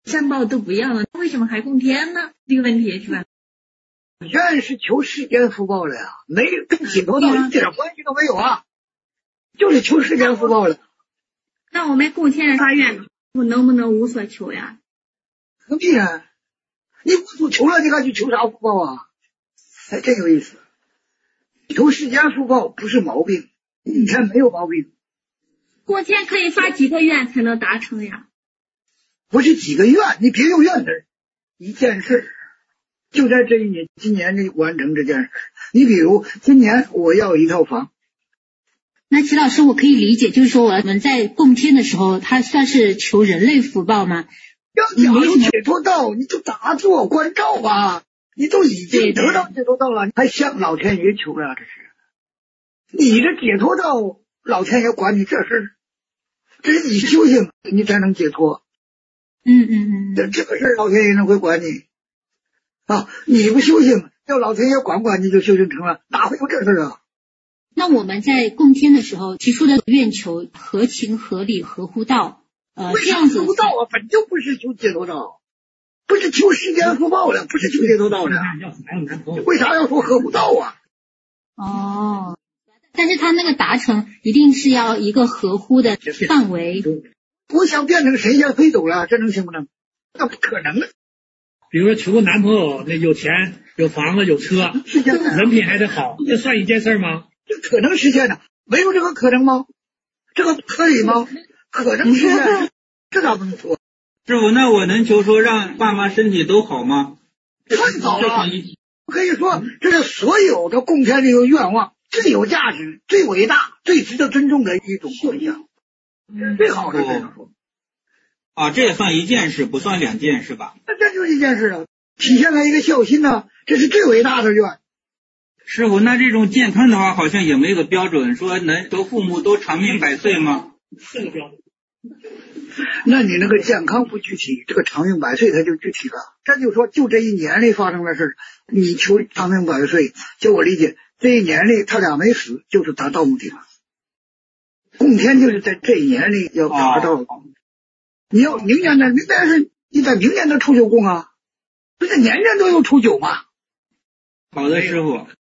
善报都不要了，为什么还供天呢？这个问题是吧？ 愿是求世间福报了呀，没跟解脱道一点关系都没有啊，就是求世间福报了。 那我们供天发愿，我能不能无所求呀？ 何必然？你无所求了，你还去求啥福报啊？哎，真有意思。求世间福报不是毛病，以前没有毛病。 供天可以发几个愿才能达成呀？ 不是几个愿，你别用愿字，一件事就在这一年，今年你完成这件事。你比如今年我要一套房， 那齐老师，我可以理解，就是说我们在供天的时候，它算是求人类福报吗？ 要讲究解脱道，你就打坐观照吧，你都已经得到解脱道了，还向老天爷求了，这是你这解脱道，老天爷管你这事，这是你修行，你才能解脱。这个事儿老天爷能会管你啊？你不修行，要老天爷管你就修行成了，哪会有这事啊？ 那我们在供天的时候提出的愿求合情合理合乎道，这样子合乎道啊，本就不是求解脱道，不是求世间福报的，不是求解脱道的，为啥要说合乎道啊？ 哦，但是他那个达成一定是要一个合乎的范围。 不想变成神仙飞走了，这能行不能？那不可能。 比如说求个男朋友，那有钱有房子有车，人品还得好，这算一件事吗？ 这可能实现的，没有这个可能吗？这个可以吗？可能实现，这咋不能说？ 师傅，那我能求说让爸妈身体都好吗？ 太好了，可以说这是所有的供天这个愿望最有价值、最伟大、最值得尊重的一种现象。最好的这样说啊，这也算一件事，不算两件是吧？ 那这就是一件事啊，体现了一个孝心呢，这是最伟大的愿。 师傅，那这种健康的话，好像也没个标准，说能求父母都长命百岁吗？ 是个标准。 那你那个健康不具体，这个长命百岁它就具体了。这就说，就这一年里发生的事，你求长命百岁，就我理解，这一年里他俩没死，就是达到目的了。供天就是在这一年里要达到，你要明年的，但是你在明年的初九供啊，不是年年都有初九吗？ 好的，师傅。